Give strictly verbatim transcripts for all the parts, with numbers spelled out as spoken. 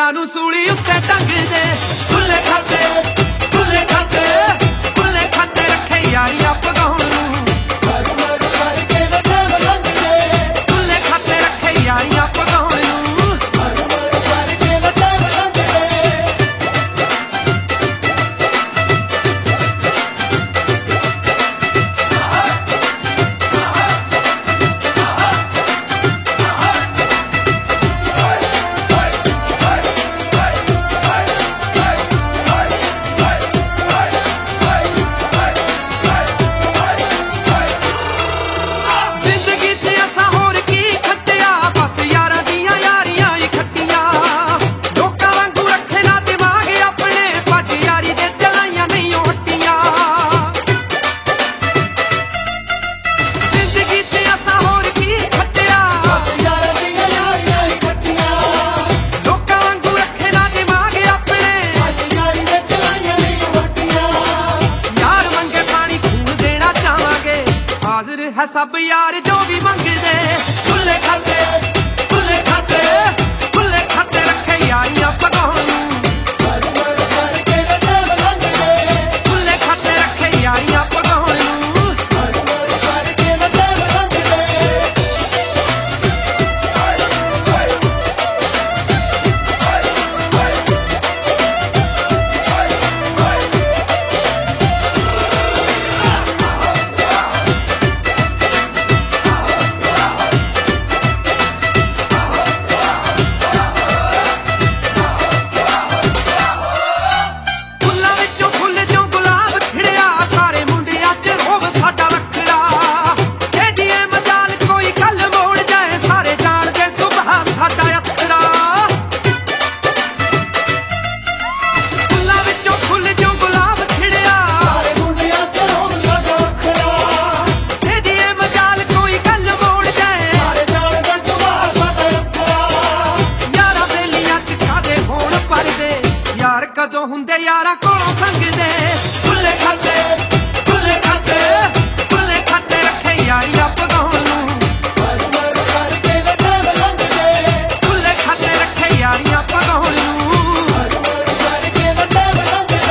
ਯਾਰਾਂ ਨੂੰ ਸੂਲੀ ਉੱਤੇ ਟੰਗ ਦੇ। ਖੁੱਲੇ ਖਾਤੇ ਖੁੱਲੇ ਖਾਤੇ ਖੁੱਲੇ ਖਾਤੇ ਰੱਖੇ ਯਾਰੀਆਂ ਪਗਾਉਣ ਨੂੰ, ਮਰ ਮਰ ਕਰਕੇ ਨਾ ਟਾਈਮ ਲੰਘ ਜੇ। ਖੁੱਲੇ ਖਾਤੇ ਰੱਖੇ ਯਾਰੀਆਂ ਪਗਾਉਣ ਨੂੰ, ਮਰ ਮਰ ਕਰਕੇ ਨਾ ਟਾਈਮ ਲੰਘ ਜੇ। ਹੈ ਸਭ ਯਾਰ ਜੋ ਵੀ ਮੰਗਦੇ। ਖੁੱਲੇ ਖਾਤੇ ਖੁੱਲੇ ਖਾਤੇ ਖੁੱਲੇ ਖਾਤੇ ਰੱਖੇ ਯਾਰੀਆਂ ਪਗਾਉਣ ਨੂੰ, ਮਰ ਮਰ ਕਰਕੇ ਨਾ ਟਾਈਮ ਲੰਘ ਜੇ। ਖੁੱਲੇ ਖਾਤੇ ਰੱਖੇ ਯਾਰੀਆਂ ਪਗਾਉਣ ਨੂੰ, ਮਰ ਮਰ ਕਰਕੇ ਨਾ ਟਾਈਮ ਲੰਘ ਜੇ। ਕਦੋਂ ਹੁੰਦੇ ਯਾਰਾਂ ਕੋਲੋਂ ਸੰਗਦੇ। ਖੁੱਲੇ ਖਾਤੇ ਖੁੱਲੇ ਖਾਤੇ ਖੁੱਲੇ ਖਾਤੇ ਰੱਖੇ ਯਾਰੀਆਂ ਪਗਾਉਣ ਨੂੰ, ਮਰ ਮਰ ਕਰਕੇ ਨਾ ਟਾਈਮ ਲੰਘ ਜੇ। ਖੁੱਲੇ ਖਾਤੇ ਰੱਖੇ ਯਾਰੀਆਂ ਪਗਾਉਣ ਨੂੰ, ਮਰ ਮਰ ਕਰਕੇ ਨਾ ਟਾਈਮ ਲੰਘ ਜੇ।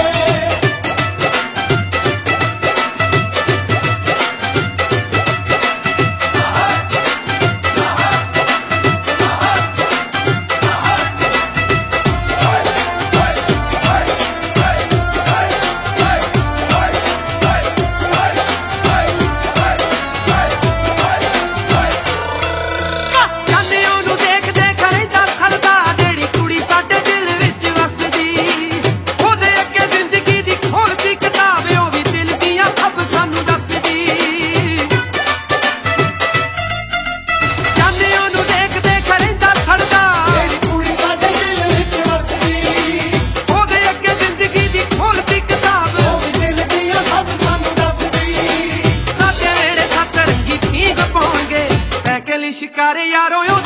ਸ਼ਿਕਾਰੇ ਯਾਰੋ